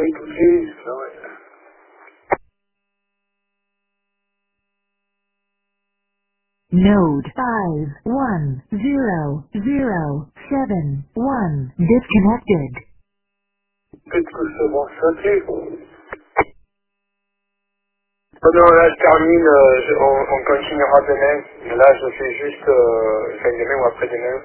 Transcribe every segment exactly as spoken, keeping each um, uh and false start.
Écoutez, ça va. Node five one zero zero seven one disconnected. Peut-être que c'est bon sauté. Oh non, là je termine, euh, je- on, on continuera demain. Mais là je fais juste, euh, enfin demain ou après-demain.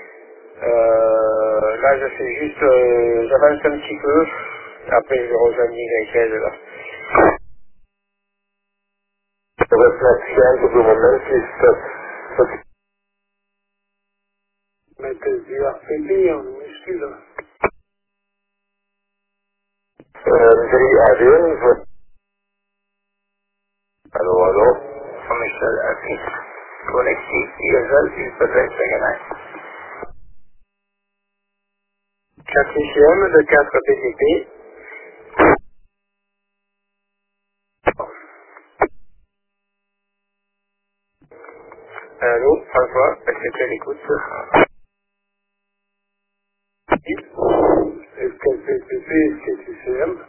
Euh, là je fais juste, euh, j'avance un petit peu. Après je rejoins avec elle là. Réflexion du moment qui se... Mais que du R P B en minuscule. Euh, J A Allô, allô? Michel Assis, Connecti, Diesel, il peut être gagné. quatre I C M de quatre P C P. Allô, François, est-ce que tu es à l'écoute? Est-ce que P C P, est-ce que I C M?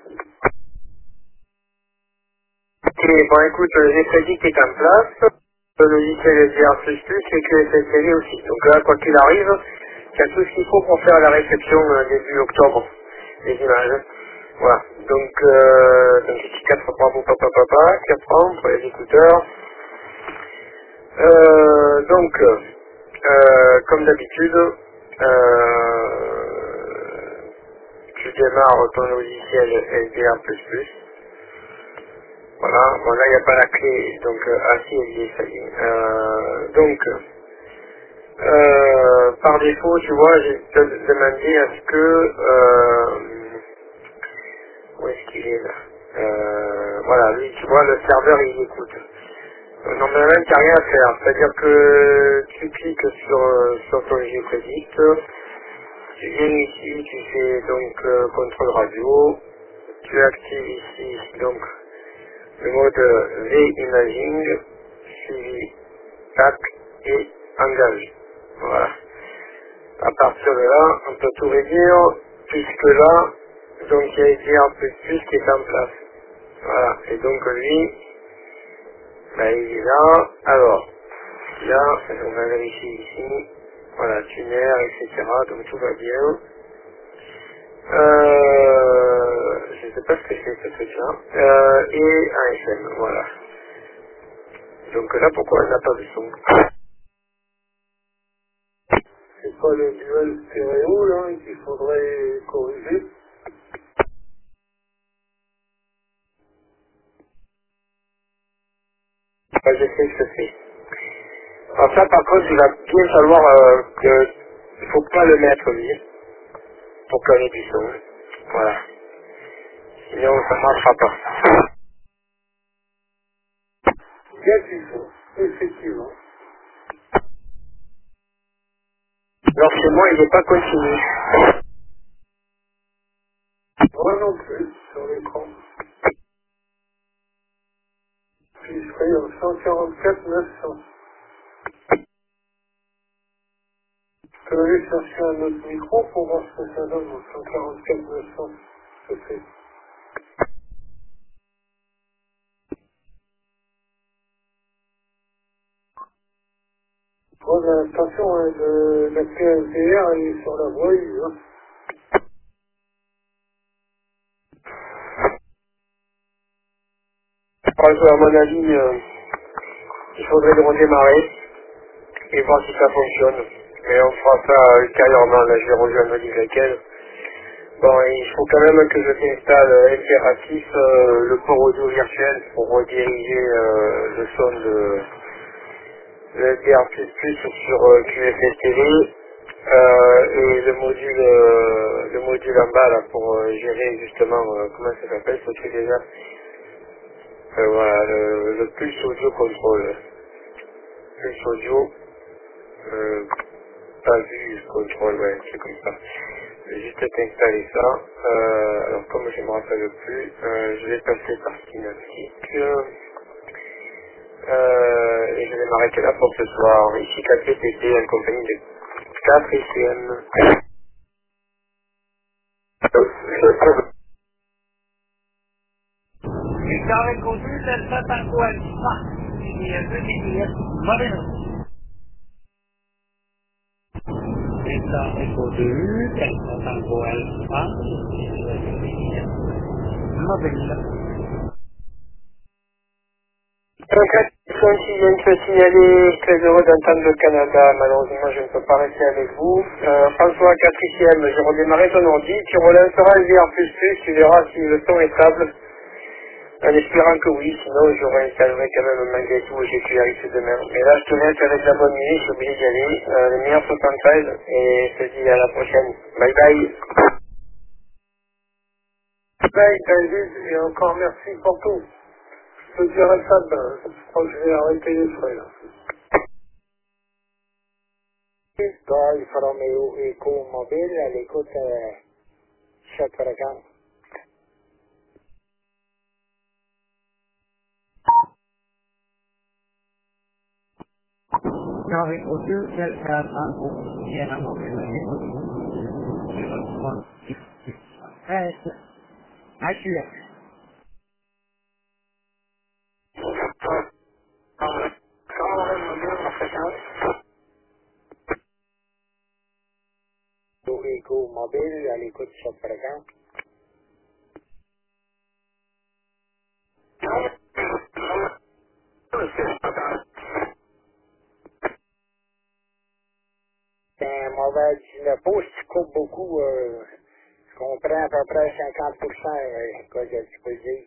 Ok, bon écoute, j'ai prédit qui est en place. Le logiciel S D R plus plus et que S S L aussi. Donc là, quoi qu'il arrive, il y a tout ce qu'il faut pour faire la réception euh, début octobre des images. Voilà. Donc, euh, donc ici quatre bravo papa papa, quatre ans pour les écouteurs. Euh, donc, euh, comme d'habitude, euh, tu démarres ton logiciel S D R plus plus. Voilà, bon là il n'y a pas la clé, donc euh, ah si elle y est, ça y est. Euh, donc, euh, par défaut, tu vois, j'ai te demandé à ce que, euh, où est-ce qu'il est là euh, Voilà, lui, tu vois, le serveur il écoute. Euh, Normalement, tu n'as rien à faire, c'est-à-dire que tu cliques sur, euh, sur ton G-Predict, tu viens ici, tu fais donc euh, contrôle radio, tu actives ici, donc le mode V-Imaging, suivi, tac, et engage. Voilà. À partir de là, on peut tout réduire, puisque là, donc il y a S D R plus plus qui est en place. Voilà. Et donc lui, ben, il est là. Alors, là, on va vérifier ici. Voilà, tuner, et cetera. Donc tout va bien. Euh, je ne sais pas ce que c'est ce truc-là. Euh, et un S M, voilà. Donc là, pourquoi elle n'a pas de son? C'est pas le duel stéréo là qu'il faudrait corriger. Ah, je sais ce que c'est. Alors ça par contre il va bien falloir euh, que il faut pas le mettre lui pour qu'il y ait du son. Voilà. Sinon ça ne marchera pas. Bien qu'il faut, effectivement. Alors chez moi il n'est pas continu. Moi non plus, sur l'écran. Puis je serai en cent quarante-quatre neuf cents. Je peux aller chercher un autre micro pour voir ce que ça donne en cent quarante-quatre neuf cents. Je sais. Bon, ben, attention, hein, le, la P S D R elle est sur la voie, hein. Enfin, à mon avis, euh, il faudrait le redémarrer et voir si ça fonctionne. Mais on fera ça ultérieurement, là je vais rejoindre avec elle. Bon, il faut quand même que je t'installe impératif euh, le port audio virtuel pour rediriger euh, le son de le S D R plus plus sur euh, Q F S T V euh, et le module euh, le module en bas là pour euh, gérer justement euh, comment ça s'appelle ce truc déjà euh, voilà le, le pulse audio contrôle pulse audio euh, pas vu contrôle ouais c'est comme ça. Je vais juste t'installer ça. Euh, alors comme je ne me rappelle plus, euh, je vais passer par Synaptic. Euh, et je vais m'arrêter là pour ce soir. Ici K P T T en compagnie de quatre I C M. Carré conduit, Delta Tango Alpha. Il y a deux milliers. Moreno. Delta Echo deux, Delta Tango Alpha. Il y a deux milliers. Mobile. quatre cent six, je peux signaler, très heureux d'entendre le Canada. Malheureusement, je ne peux pas rester avec vous. Euh, François, quatrième, j'ai redémarré ton ordi. Tu relanceras le V R plus plus, tu verras si le son est stable. En espérant que oui, sinon j'aurais installerai quand même malgré tout G Q R X demain. Mais là, je te laisse avec la bonne nuit, je suis obligé d'y aller. Euh, le meilleur soixante-treize, et je te dis à la prochaine. Bye bye. Bye, David, et encore merci pour tout. Je te dirai ça demain. Je crois que je vais arrêter les frais là. Golf Romeo Eco Mobile à l'écoute euh, chaque fréquence. Golf Audio Delta Tango Sierra treize actuel. Eco Mobile à l'écoute chaque fréquence. C'est un mauvais dix-neuf pouces, tu coupes beaucoup, euh, je comprends à peu près cinquante pour cent, euh, quoi que tu peux dire.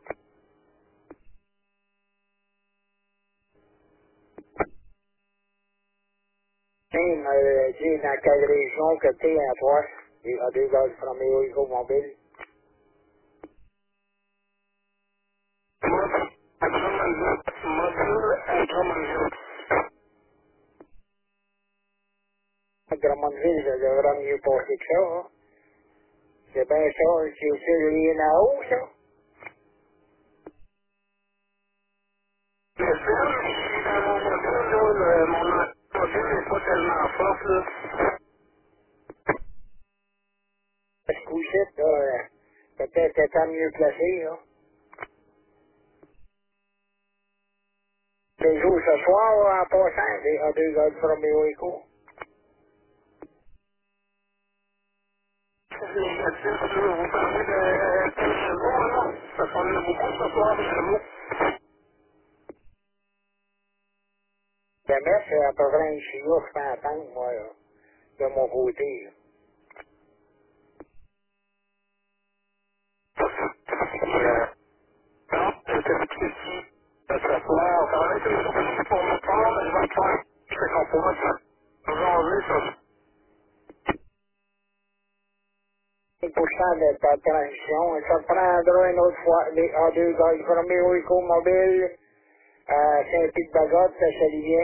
Tiens, euh, dis dans quelle région que t'es à toi, et à deux gaz Romeo Eco Mobile. À Drummondville, ça devrait mieux passer que ça, hein. C'est bien ça, c'est sur les là-haut, ça. Le seul, dans mon module, là, le- mon module n'est pas tellement fort, là. Ce coup-ci, là, euh, peut-être étant mieux placé, là. Les jours ce soir, là, en passant, des A deux gaz Romeo Eco. Vous parlez de quel chevaux, là? Ça semble beaucoup ce soir, les chevaux. Demain, c'est à peu près un chignon que je peux entendre, moi, là, de mon côté, là. Euh, non, c'était petit. Ce soir, ça va être une journée pour me prendre, je vais le faire. Je sais qu'on pourra se jaser sur cinq pour cent de ta transition. Et ça prendra une autre fois les A deux gaz Romeo Eco Mobile à Saint-Pied-de-Bagotte, ça se bien.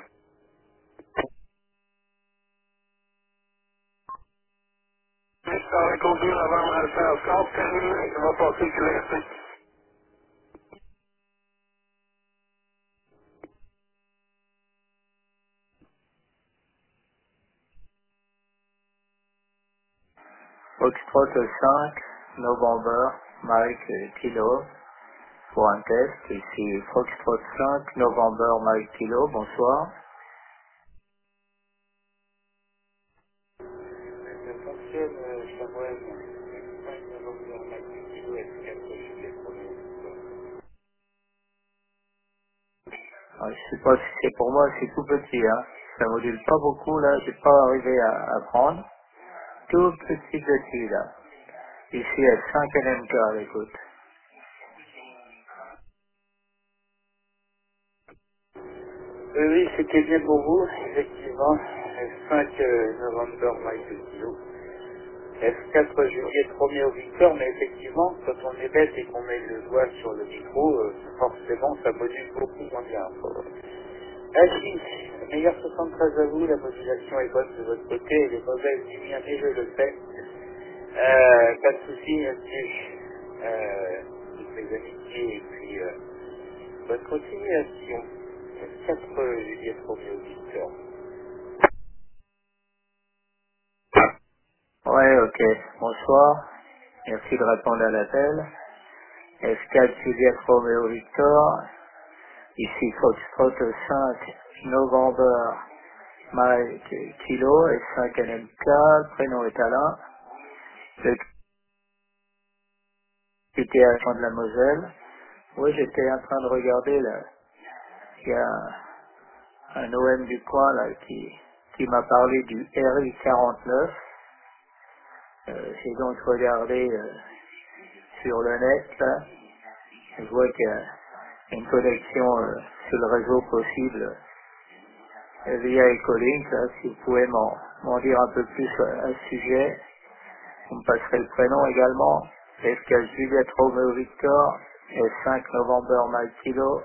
Je t'aurais conduit avant de le faire compte, terminé, ça va passer que le Foxtrot cinq, November, Mike euh, Kilo, pour un test. Ici Foxtrot cinq, November, Mike Kilo, bonsoir. Ça fonctionne, euh, je t'envoie cinq November, Mike Kilo, S quatre juillet premier. Ah, je sais pas si c'est pour moi, c'est tout petit, hein. Ça module pas beaucoup, là, j'ai pas arrivé à, à prendre. Tout petit petit, là. Ici à cinq N M K, écoute. Oui, oui, c'était bien pour vous, effectivement. cinq euh, novembre, Michael Kilo. F quatre juillet premier au Victor, mais effectivement, quand on est bête et qu'on met le doigt sur le micro, euh, forcément, ça module beaucoup moins bien. Assis, meilleur soixante-treize à vous, la modulation est bonne de votre côté, elle est mauvaise du mien, mais je le sais. Euh, pas de soucis là-dessus. Euh, toutes mes amitiés et puis euh, bonne continuation. quatre juillet premier au Victor. Ouais, ok. Bonsoir. Merci de répondre à l'appel. F quatre Juliette Romeo Victor, ici Foxtrot cinq November Mike Kilo et cinq N M K, prénom est Alain, le j'étais agent de la Moselle. Oui, j'étais en train de regarder là, il y a un O M du coin là qui, qui m'a parlé du R I quarante-neuf. Euh, j'ai donc regardé euh, sur le net là, je vois qu'il y a une connexion euh, sur le réseau possible euh, via Ecolink. Là, si vous pouvez m'en m'en dire un peu plus euh, à ce sujet, vous me passerez le prénom également. F quatre Juliette Romeo Victor et cinq November Mike Kilo.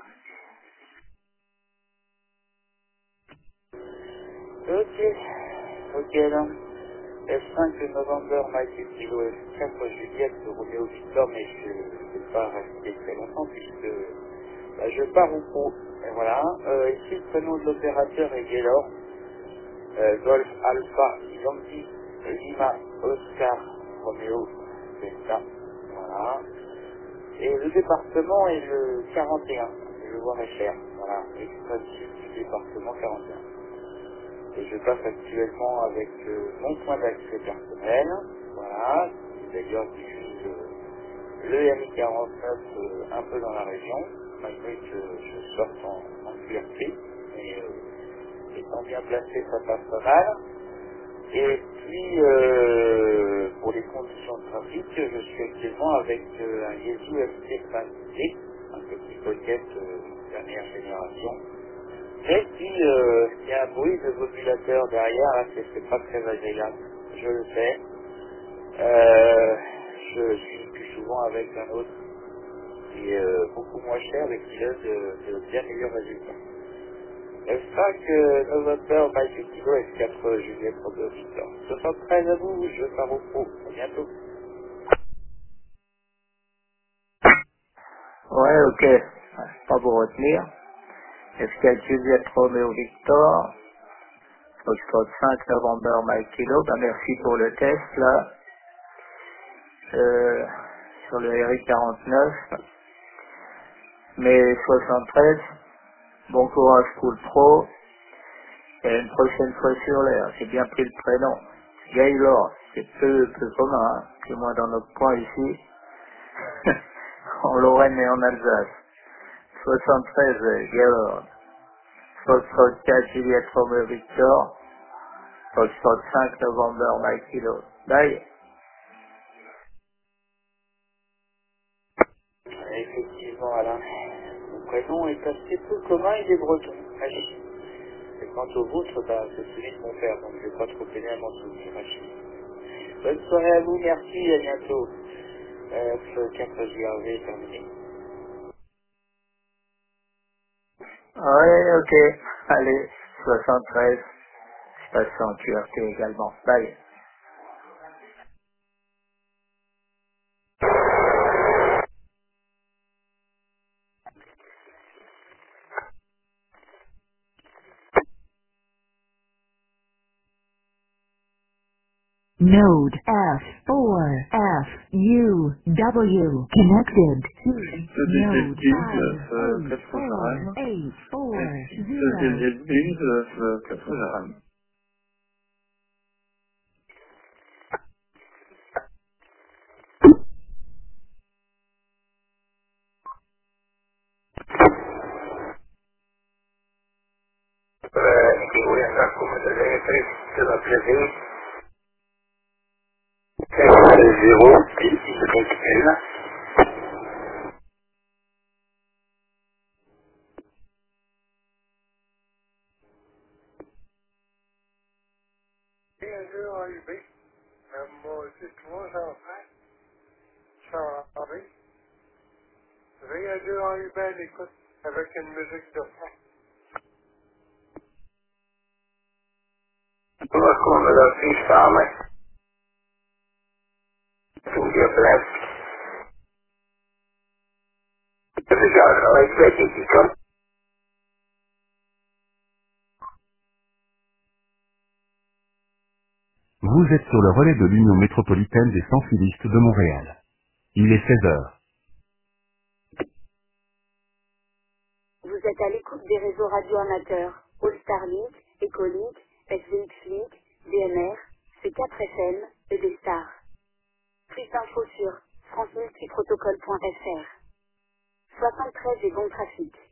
Ok, ok alors. F cinq November Mike Kilo, F quatre Juliette Romeo Victor, mais je ne vais pas rester très longtemps puisque bah, je pars au pro. Et voilà. Euh, ici le prénom de l'opérateur est Gaylor. Euh, Golf Alpha Yankee Lima Oscar Romeo Delta. Voilà. Et le département est le quarante et un. Je vois cher. Voilà. Extrême sud du département quarante et un. Et je passe actuellement avec euh, mon point d'accès personnel. Voilà. Qui d'ailleurs diffuse euh, le R I quarante-neuf euh, un peu dans la région, malgré que je sorte en, en Q R P. Mais euh, étant bien placé, ça passe pas mal. Et puis, euh, pour les conditions de trafic, je suis actuellement avec euh, un Yeezy F C cinq D, un petit pocket euh, dernière génération. Et puis, euh, il y a un bruit de modulateur derrière, là, c'est c'est pas très agréable, je le sais. Euh, je suis plus souvent avec un autre qui est euh, beaucoup moins cher et qui donne de, de bien meilleurs résultats. F cinq euh, November Mike Kilo F quatre Juliette Romeo Victor. soixante-treize à vous, je pars au pro. À bientôt. Ouais, ok, pas pour retenir. F quatre Juliette Romeo Victor, Foxtrot cinq November Mike Kilo, ben merci pour le test là, euh, sur le R I quarante-neuf, mais soixante-treize, bon courage pour le pro, et une prochaine fois sur l'air, j'ai bien pris le prénom. Gaylord, c'est peu, peu commun, hein, que moi dans notre coin ici, en Lorraine et en Alsace. soixante-treize, euh, Gaylord. Foxtrot quatre Juliette Romeo Victor, Foxtrot cinq November Mike Kilo. Bye. Effectivement, Alain. Mon prénom est assez peu commun, il est breton. Machi. Et quant au vôtre, bah, c'est celui de mon père, donc je vais pas trop peiner à m'en souvenir. Machi. Bonne soirée à vous, merci, à bientôt. F quatre J R V terminé. Ouais, ok. Allez, soixante-treize. Je passe en Q R T également. Bye. Node F four F U W connected to node five eight four eight four zero. Euh, qui voulait faire comme de l'électrique de la plaisir. zéro, qui se continue. Et un jeu en U B. Euh, moi, juste moi, j'en fais. J'en en B. J'ai un jeu en U B à l'écoute avec une musique de fond. Come come la fissame, tu dia place, déjà, avec la question. Vous êtes sur le relais de l'Union métropolitaine des sans-filistes de Montréal. Il est seize heures. Vous êtes à l'écoute des réseaux radio amateurs, All Starlink, Echolink, S V X Link, D M R, C quatre F M et des stars. Plus d'infos sur france multiprotocole point f r. soixante-treize et bon trafic.